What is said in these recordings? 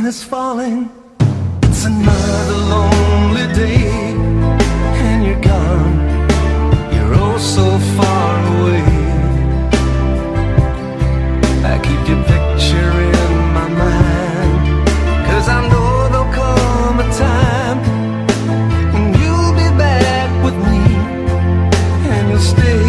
is falling. It's another lonely day, and you're gone. You're oh so far away. I keep your picture in my mind, 'cause I know there'll come a time when you'll be back with me, and you'll stay.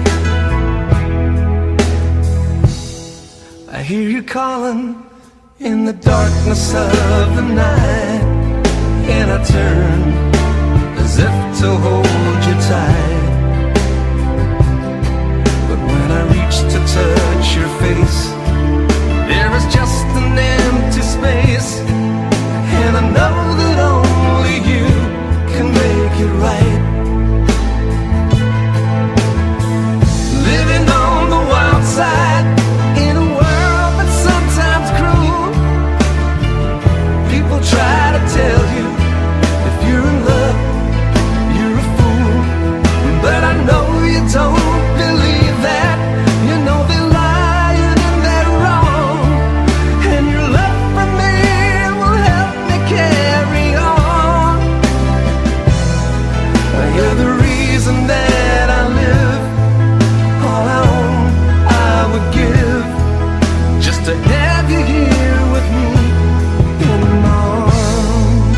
I hear you calling in the darkness of the night, and I turn as if to hold you tight. But when I reach to touch your face, there is just an empty space, and I know that only you can make it right. Living on the wild side in a world that's sometimes cruel. People try to tell you if you're in love, you're a fool. But I know you don't believe that. You know they're lying and they're wrong, and your love for me will help me carry on. You're the reason that I live. All I own I would give, just to have you here with me in my arms.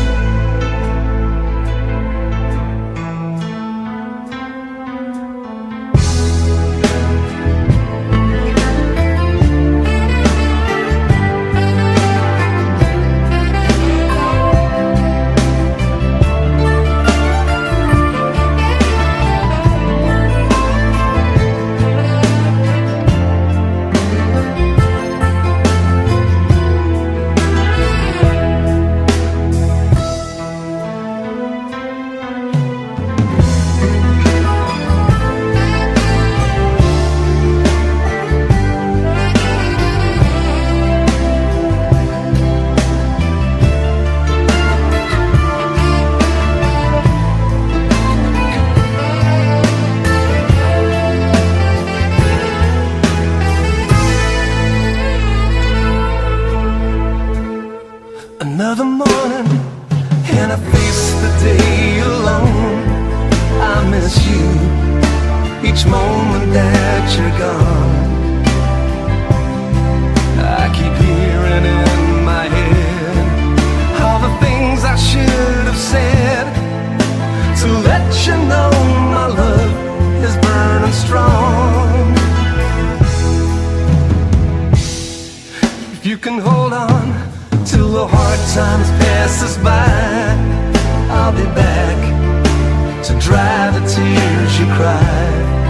Another morning, and I face the day alone. I miss you each moment that you're gone. I keep hearing in my head all the things I should have said to let you know my love is burning strong. If you can hold on till the hard times pass us by, I'll be back to dry the tears you cry.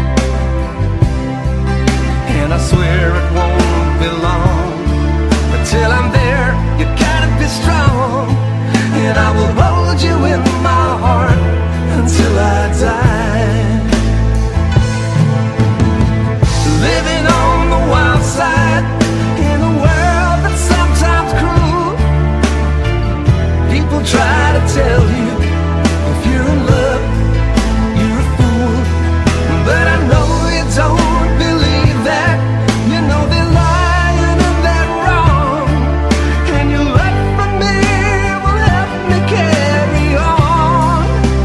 And I swear it won't be long until I'm there. You gotta be strong, and I will hold you in my heart until I die. Living on the wild side in a world that's sometimes cruel. People try to tell you if you're in love, you're a fool. But I know you don't believe that. You know they're lying and they're wrong, and your love for me will help me carry on.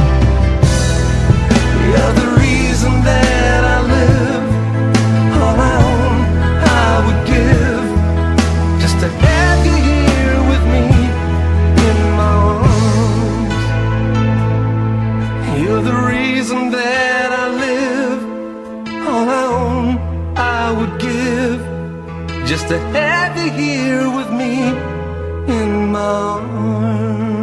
You're the reason that I live. All I own I would give, just to have you here with me in my arms. You're the reason that I live. All I own I would give, just to have you here with me in my arms.